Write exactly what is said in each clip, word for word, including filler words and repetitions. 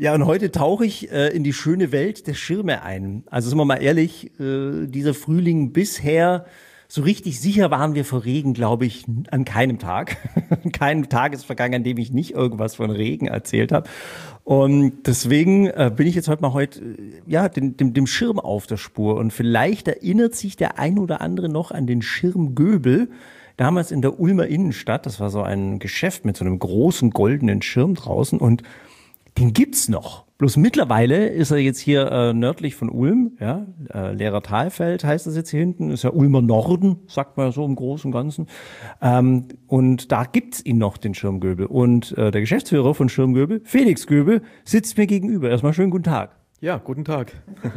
Ja, und heute tauche ich äh, in die schöne Welt der Schirme ein. Also sind wir mal ehrlich, äh, dieser Frühling bisher, so richtig sicher waren wir vor Regen, glaube ich, an keinem Tag. Kein Tag ist vergangen, an dem ich nicht irgendwas von Regen erzählt habe. Und deswegen äh, bin ich jetzt heute mal heute, äh, ja, dem, dem, dem Schirm auf der Spur. Und vielleicht erinnert sich der ein oder andere noch an den Schirm Göbel. Damals in der Ulmer Innenstadt. Das war so ein Geschäft mit so einem großen goldenen Schirm draußen. Und den gibt's noch. Bloß mittlerweile ist er jetzt hier äh, nördlich von Ulm, ja, äh, Lehrer Talfeld heißt das jetzt hier hinten, ist ja Ulmer Norden, sagt man so im Großen und Ganzen. Ähm, und da gibt's ihn noch, den Schirm Göbel. Und äh, der Geschäftsführer von Schirm Göbel, Felix Göbel, sitzt mir gegenüber. Erstmal schönen guten Tag. Ja, guten Tag.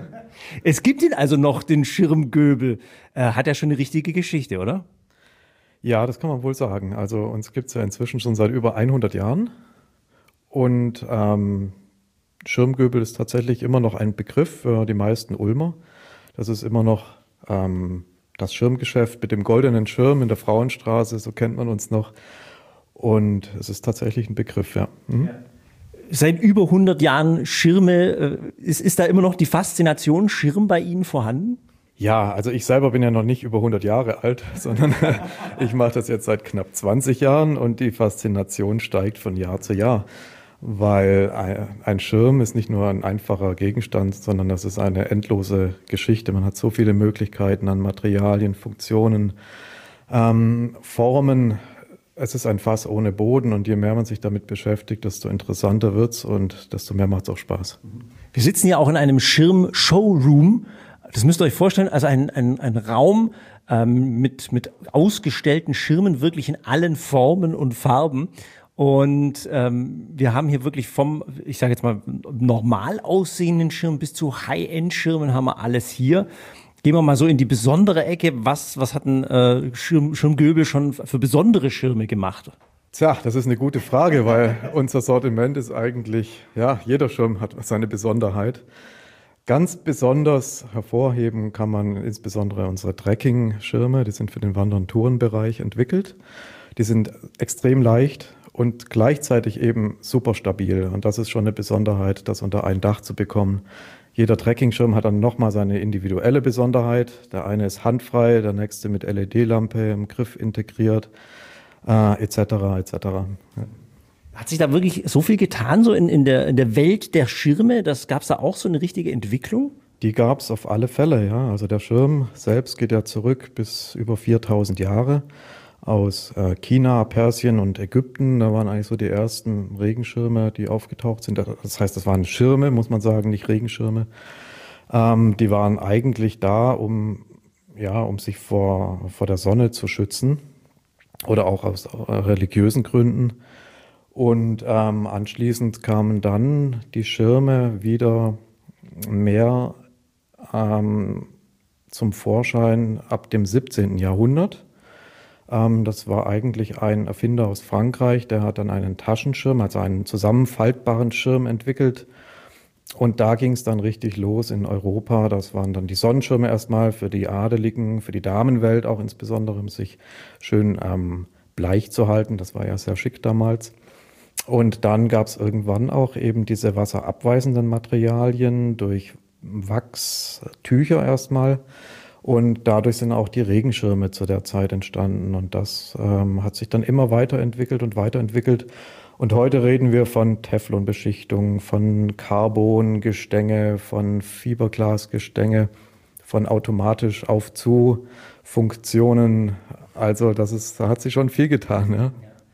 Es gibt ihn also noch, den Schirm Göbel. Äh, hat ja schon eine richtige Geschichte, oder? Ja, das kann man wohl sagen. Also uns gibt's ja inzwischen schon seit über hundert Jahren. Und ähm, Schirmgöbel ist tatsächlich immer noch ein Begriff für die meisten Ulmer. Das ist immer noch ähm, das Schirmgeschäft mit dem goldenen Schirm in der Frauenstraße, so kennt man uns noch. Und es ist tatsächlich ein Begriff, ja. Mhm. Ja. Seit über hundert Jahren Schirme, ist, ist da immer noch die Faszination Schirm bei Ihnen vorhanden? Ja, also ich selber bin ja noch nicht über hundert Jahre alt, sondern ich mache das jetzt seit knapp zwanzig Jahren und die Faszination steigt von Jahr zu Jahr. Weil ein Schirm ist nicht nur ein einfacher Gegenstand, sondern das ist eine endlose Geschichte. Man hat so viele Möglichkeiten an Materialien, Funktionen, ähm, Formen. Es ist ein Fass ohne Boden und je mehr man sich damit beschäftigt, desto interessanter wird's und desto mehr macht's auch Spaß. Wir sitzen ja auch in einem Schirm-Showroom. Das müsst ihr euch vorstellen, also ein, ein, ein Raum ähm, mit, mit ausgestellten Schirmen, wirklich in allen Formen und Farben. Und ähm, wir haben hier wirklich vom, ich sage jetzt mal, normal aussehenden Schirm bis zu High-End-Schirmen haben wir alles hier. Gehen wir mal so in die besondere Ecke. Was, was hat ein äh, Schirm, Schirmgöbel schon für besondere Schirme gemacht? Tja, das ist eine gute Frage, weil unser Sortiment ist eigentlich, ja, jeder Schirm hat seine Besonderheit. Ganz besonders hervorheben kann man insbesondere unsere Trekking-Schirme. Die sind für den Wander- und Tourenbereich entwickelt. Die sind extrem leicht und gleichzeitig eben super stabil. Und das ist schon eine Besonderheit, das unter ein Dach zu bekommen. Jeder Trekkingschirm hat dann nochmal seine individuelle Besonderheit. Der eine ist handfrei, der nächste mit L E D-Lampe im Griff integriert, äh, et cetera et cetera. Ja. Hat sich da wirklich so viel getan, so in, in, der, in der Welt der Schirme? Das gab es da auch so eine richtige Entwicklung? Die gab es auf alle Fälle, ja. Also der Schirm selbst geht ja zurück bis über viertausend Jahre. Aus äh, China, Persien und Ägypten. Da waren eigentlich so die ersten Regenschirme, die aufgetaucht sind. Das heißt, das waren Schirme, muss man sagen, nicht Regenschirme. Ähm, die waren eigentlich da, um, ja, um sich vor, vor der Sonne zu schützen oder auch aus religiösen Gründen. Und ähm, anschließend kamen dann die Schirme wieder mehr ähm, zum Vorschein ab dem siebzehnten Jahrhundert. Das war eigentlich ein Erfinder aus Frankreich, der hat dann einen Taschenschirm, also einen zusammenfaltbaren Schirm entwickelt. Und da ging es dann richtig los in Europa. Das waren dann die Sonnenschirme erstmal für die Adeligen, für die Damenwelt auch insbesondere, um sich schön ähm, bleich zu halten. Das war ja sehr schick damals. Und dann gab es irgendwann auch eben diese wasserabweisenden Materialien durch Wachstücher erstmal. Und dadurch sind auch die Regenschirme zu der Zeit entstanden. Und das ähm, hat sich dann immer weiterentwickelt und weiterentwickelt. Und heute reden wir von Teflonbeschichtung, von Carbongestänge, von Fiberglasgestänge, von automatisch Auf-zu-Funktionen. Also das ist, da hat sich schon viel getan. Ja.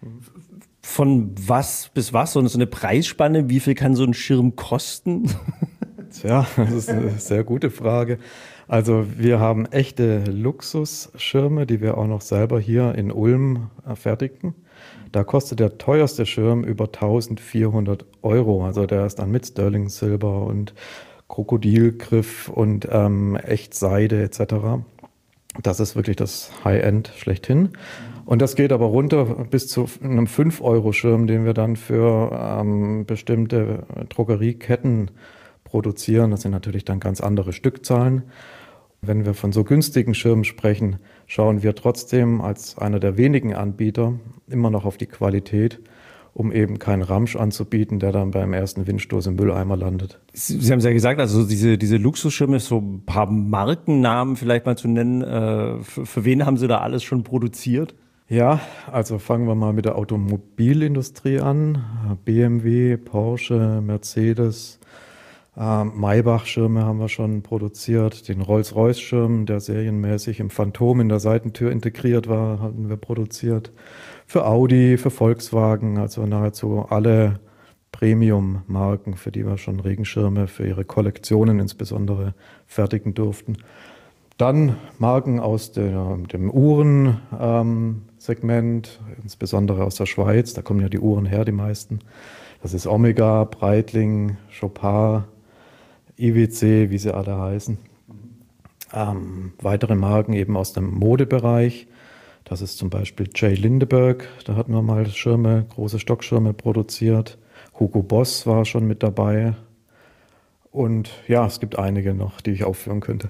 Von was bis was? So eine Preisspanne? Wie viel kann so ein Schirm kosten? Tja, das ist eine sehr gute Frage. Also wir haben echte Luxusschirme, die wir auch noch selber hier in Ulm fertigen. Da kostet der teuerste Schirm über eintausendvierhundert Euro. Also der ist dann mit Sterling Silber und Krokodilgriff und ähm, Echtseide et cetera. Das ist wirklich das High-End schlechthin. Und das geht aber runter bis zu einem fünf Euro Schirm, den wir dann für ähm, bestimmte Drogerieketten produzieren. Das sind natürlich dann ganz andere Stückzahlen. Wenn wir von so günstigen Schirmen sprechen, schauen wir trotzdem als einer der wenigen Anbieter immer noch auf die Qualität um eben keinen Ramsch anzubieten, der dann beim ersten Windstoß im Mülleimer landet. Sie, Sie haben es ja gesagt, also diese, diese Luxusschirme, so ein paar Markennamen vielleicht mal zu nennen. Äh, für, für wen haben Sie da alles schon produziert? Ja, also fangen wir mal mit der Automobilindustrie an. B M W, Porsche, Mercedes, äh, Maybach-Schirme haben wir schon produziert. Den Rolls-Royce-Schirm, der serienmäßig im Phantom in der Seitentür integriert war, hatten wir produziert. Für Audi, für Volkswagen, also nahezu alle Premium-Marken, für die wir schon Regenschirme für ihre Kollektionen insbesondere fertigen durften. Dann Marken aus der, dem Uhrensegment, ähm, insbesondere aus der Schweiz, da kommen ja die Uhren her, die meisten. Das ist Omega, Breitling, Chopard, I W C, wie sie alle heißen. Ähm, weitere Marken eben aus dem Modebereich. Das ist zum Beispiel J. Lindeberg, da hatten wir mal Schirme, große Stockschirme produziert. Hugo Boss war schon mit dabei. Und ja, es gibt einige noch, die ich aufführen könnte.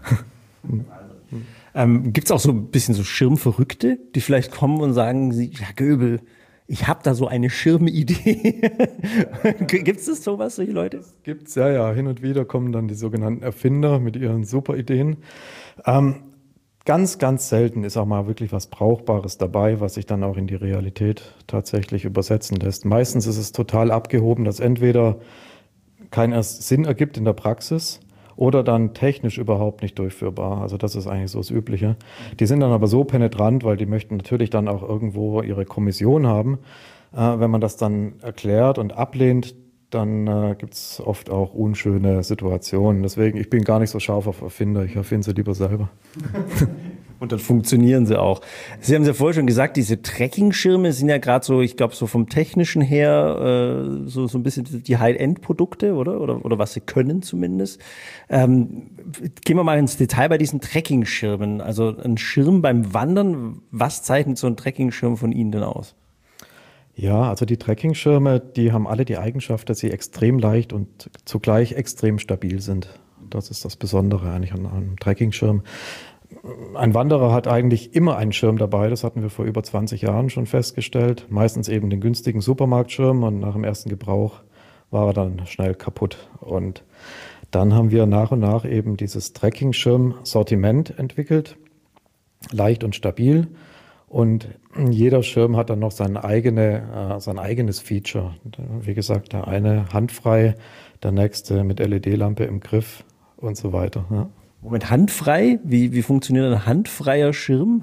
Ähm, gibt es auch so ein bisschen so Schirmverrückte, die vielleicht kommen und sagen, sie, ja Göbel, ich habe da so eine Schirmidee. Gibt es das sowas, solche Leute? Gibt's, ja, ja. Hin und wieder kommen dann die sogenannten Erfinder mit ihren super Ideen. Ähm, Ganz, ganz selten ist auch mal wirklich was Brauchbares dabei, was sich dann auch in die Realität tatsächlich übersetzen lässt. Meistens ist es total abgehoben, dass entweder keinen Sinn ergibt in der Praxis oder dann technisch überhaupt nicht durchführbar. Also das ist eigentlich so das Übliche. Die sind dann aber so penetrant, weil die möchten natürlich dann auch irgendwo ihre Kommission haben. Äh, wenn man das dann erklärt und ablehnt, dann äh, gibt es oft auch unschöne Situationen. Deswegen, ich bin gar nicht so scharf auf Erfinder, ich erfinde sie lieber selber. Und dann funktionieren sie auch. Sie haben es ja vorher schon gesagt, diese Trekkingschirme sind ja gerade so, ich glaube, so vom Technischen her äh, so, so ein bisschen die High-End-Produkte, oder? oder? Oder was sie können zumindest. Ähm, gehen wir mal ins Detail bei diesen Trekkingschirmen. Also ein Schirm beim Wandern, was zeichnet so ein Trekkingschirm von Ihnen denn aus? Ja, also die Trekkingschirme, die haben alle die Eigenschaft, dass sie extrem leicht und zugleich extrem stabil sind. Das ist das Besondere eigentlich an einem Trekkingschirm. Ein Wanderer hat eigentlich immer einen Schirm dabei, das hatten wir vor über zwanzig Jahren schon festgestellt. Meistens eben den günstigen Supermarktschirm und nach dem ersten Gebrauch war er dann schnell kaputt. Und dann haben wir nach und nach eben dieses Trekkingschirm-Sortiment entwickelt, leicht und stabil. Und jeder Schirm hat dann noch sein, eigene, äh, sein eigenes Feature. Wie gesagt, der eine handfrei, der nächste mit L E D-Lampe im Griff und so weiter. Ja. Moment, handfrei? Wie, wie funktioniert ein handfreier Schirm?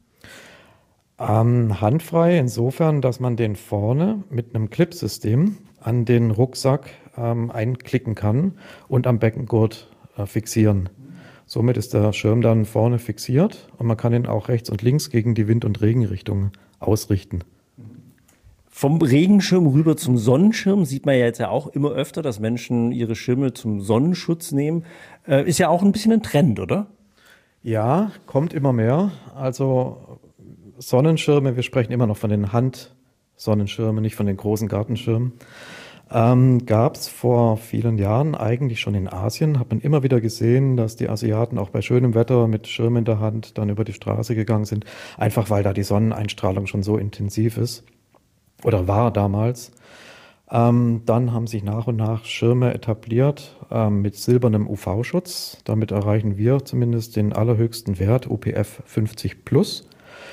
Ähm, handfrei insofern, dass man den vorne mit einem Clipsystem an den Rucksack ähm, einklicken kann und am Beckengurt äh, fixieren. Somit ist der Schirm dann vorne fixiert und man kann ihn auch rechts und links gegen die Wind- und Regenrichtung ausrichten. Vom Regenschirm rüber zum Sonnenschirm sieht man ja jetzt ja auch immer öfter, dass Menschen ihre Schirme zum Sonnenschutz nehmen. Äh, ist ja auch ein bisschen ein Trend, oder? Ja, kommt immer mehr. Also Sonnenschirme, wir sprechen immer noch von den Handsonnenschirmen, nicht von den großen Gartenschirmen. Ähm, gab es vor vielen Jahren eigentlich schon in Asien, hat man immer wieder gesehen, dass die Asiaten auch bei schönem Wetter mit Schirm in der Hand dann über die Straße gegangen sind, einfach weil da die Sonneneinstrahlung schon so intensiv ist oder war damals. Ähm, dann haben sich nach und nach Schirme etabliert ähm, mit silbernem U V-Schutz. Damit erreichen wir zumindest den allerhöchsten Wert, U P F fünfzig plus.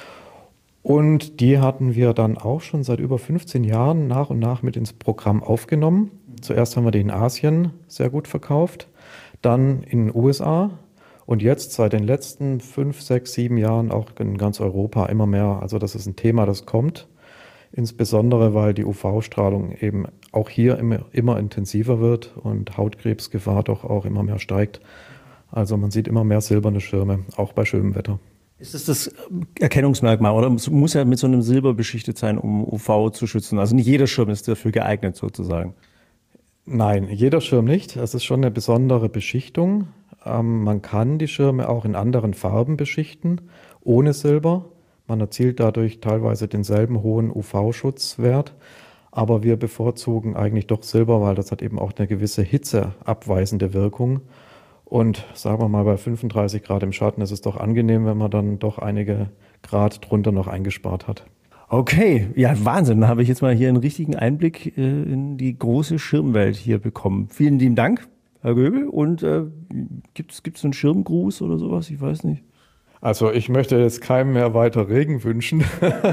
Und die hatten wir dann auch schon seit über fünfzehn Jahren nach und nach mit ins Programm aufgenommen. Zuerst haben wir die in Asien sehr gut verkauft, dann in den U S A und jetzt seit den letzten fünf, sechs, sieben Jahren auch in ganz Europa immer mehr. Also das ist ein Thema, das kommt, insbesondere weil die U V-Strahlung eben auch hier immer, immer intensiver wird und Hautkrebsgefahr doch auch immer mehr steigt. Also man sieht immer mehr silberne Schirme, auch bei schönem Wetter. Ist das das Erkennungsmerkmal oder muss ja mit so einem Silber beschichtet sein, um U V zu schützen? Also nicht jeder Schirm ist dafür geeignet sozusagen. Nein, jeder Schirm nicht. Es ist schon eine besondere Beschichtung. Ähm, man kann die Schirme auch in anderen Farben beschichten, ohne Silber. Man erzielt dadurch teilweise denselben hohen U V-Schutzwert. Aber wir bevorzugen eigentlich doch Silber, weil das hat eben auch eine gewisse hitzeabweisende Wirkung. Und sagen wir mal, bei fünfunddreißig Grad im Schatten ist es doch angenehm, wenn man dann doch einige Grad drunter noch eingespart hat. Okay, ja, Wahnsinn. Da habe ich jetzt mal hier einen richtigen Einblick äh, in die große Schirmwelt hier bekommen. Vielen lieben Dank, Herr Göbel. Und äh, gibt es einen Schirmgruß oder sowas? Ich weiß nicht. Also ich möchte jetzt keinem mehr weiter Regen wünschen.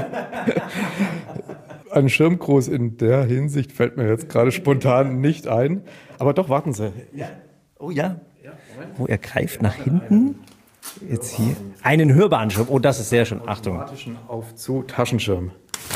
Ein Schirmgruß in der Hinsicht fällt mir jetzt gerade spontan nicht ein. Aber doch, warten Sie. Ja. Oh ja. Oh, er greift nach hinten. Jetzt hier. Einen hörbaren Schirm. Oh, das ist sehr schön. Achtung. Automatischen Auf-zu-Taschenschirm.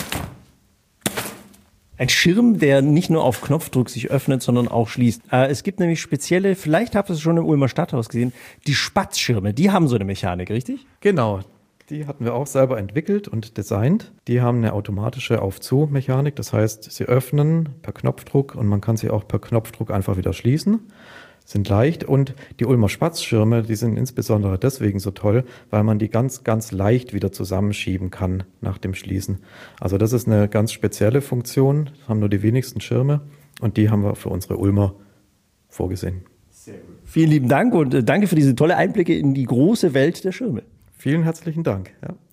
Ein Schirm, der nicht nur auf Knopfdruck sich öffnet, sondern auch schließt. Äh, es gibt nämlich spezielle, vielleicht habt ihr es schon im Ulmer Stadthaus gesehen, die Spatzschirme. Die haben so eine Mechanik, richtig? Genau. Die hatten wir auch selber entwickelt und designt. Die haben eine automatische Auf-zu-Mechanik. Das heißt, sie öffnen per Knopfdruck und man kann sie auch per Knopfdruck einfach wieder schließen. Sind leicht und die Ulmer Spatzschirme, die sind insbesondere deswegen so toll, weil man die ganz, ganz leicht wieder zusammenschieben kann nach dem Schließen. Also das ist eine ganz spezielle Funktion, das haben nur die wenigsten Schirme und die haben wir für unsere Ulmer vorgesehen. Sehr gut. Vielen lieben Dank und danke für diese tolle Einblicke in die große Welt der Schirme. Vielen herzlichen Dank. Ja.